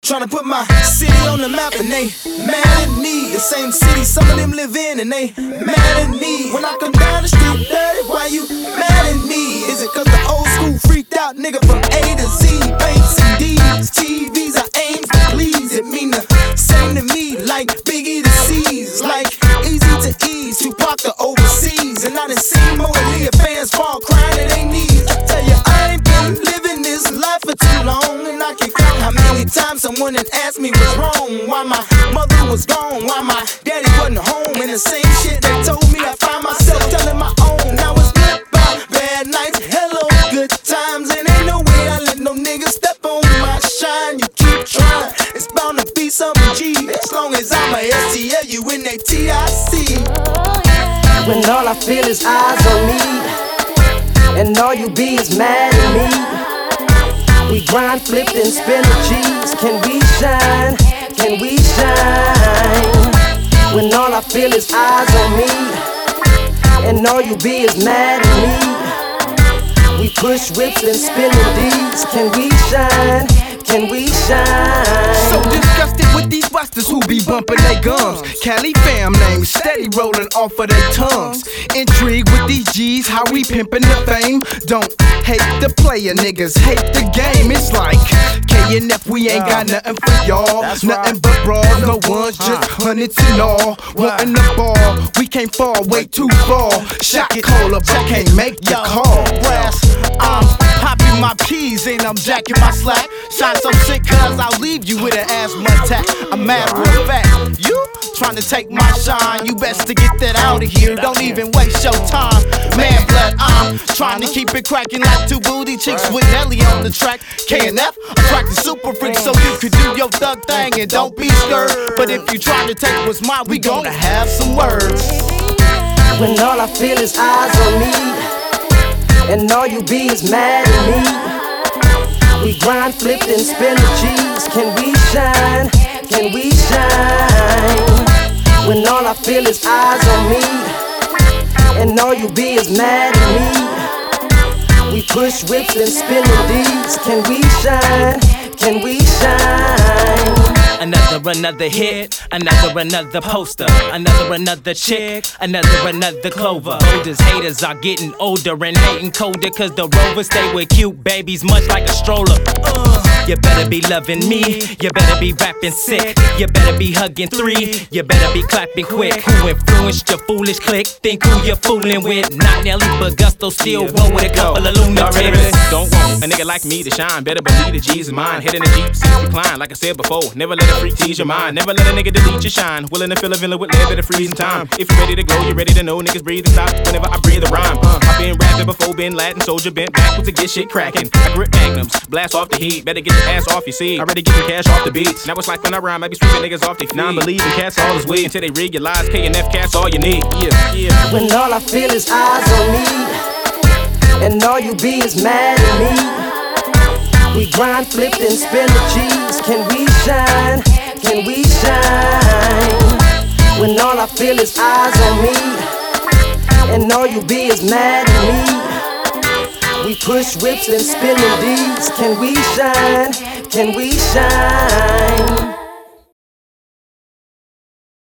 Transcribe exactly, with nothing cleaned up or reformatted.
Tryna put my city on the map and they mad at me. The same city some of them live in and they mad at me. When I come down the street dirty, why you mad at me? Is it cause the old school freaked out nigga from A to Z? Paints and D's, T Vs I aim to please. It mean the same to me like Biggie to C's. Like easy to ease, Tupac to overseas. And I done seen more Aaliyah fans fall crying at their knees. I tell you I ain't been living this life for too long. And I can count how many times someone had asked me what's wrong. Why my mother was gone, why my daddy wasn't home. And the same shit they told me I find myself telling my own. Now it's goodbye, bad nights, hello, good times. And ain't no way I let no nigga step on my shine. You keep trying, it's bound to be something G. As long as I'm a S T L U N A T I C. When all I feel is eyes on me, and all you be is mad at me. We grind, flip, and spin the G's. Can we shine? Can we shine? When all I feel is eyes on me, and all you be is mad at me. We push whips and spin the D's. Can we shine? Can we shine? So disgusted with these busters who be bumping their gums. Cali fam names steady rolling off of their tongues. Intrigued with these G's, how we pimpin' the fame. Don't hate the player, niggas hate the game. It's like K and F, we ain't got nothing for y'all. Nothing but brawls, no ones, just hundreds and all. Wantin' the ball, we can't fall way too far. Shot caller, but can't make the call. I'm popping my keys and I'm jacking my slack. Shot so sick cause I'll leave you with an asthma attack. A matter of fact, you trying to take my shine. You best to get that out of here, don't even waste your time. Man blood, I'm trying to keep it cracking like two booty chicks with Nelly on the track. K and F, attracting super freaks so you could do your thug thing and don't be scared. But if you try to take what's mine, we gonna have some words. When all I feel is eyes on me, and all you be is mad at me. We grind, flip, and spin the G's. Can we shine? Can we shine? When all I feel is eyes on me, and all you be is mad at me. We push whips and spin the D's. Can we shine? Can we shine? Another, another hit, another, another poster, another, another chick, another, another clover. Oldest haters are getting older and hating colder, cause the rovers stay with cute babies much like a stroller. Uh, you better be loving me, you better be rapping sick, you better be hugging three, you better be clapping quick. Who influenced your foolish clique? Think who you're fooling with. Not Nelly, but Gusto still roll with a couple of lunatics. Don't want a nigga like me to shine. Better believe the G's is mine. Head in the Jeep, seats recline. Like I said before, never let a freak tease your mind. Never let a nigga delete your shine. Willing to fill a villa with lead, better freezing time. If you ready to go, you ready to know. Niggas breathe and stop whenever I breathe a rhyme. Uh, I been rapping before, been Latin soldier, bent backwards to get shit cracking. I grip magnums, blast off the heat. Better get your ass off your seat. Already getting cash off the beats. Now it's like when I rhyme, I be sweeping niggas off their feet. Non-believing cats all is weed until they rig your lies. K and F cats all you need. Yeah, yeah. When all I feel is eyes on me, and all you be is mad at me. We grind, flip, and spin the G's. Can we shine? Can we shine? When all I feel is eyes on me, and all you be is mad at me. We push whips and spin the D's. Can we shine? Can we shine?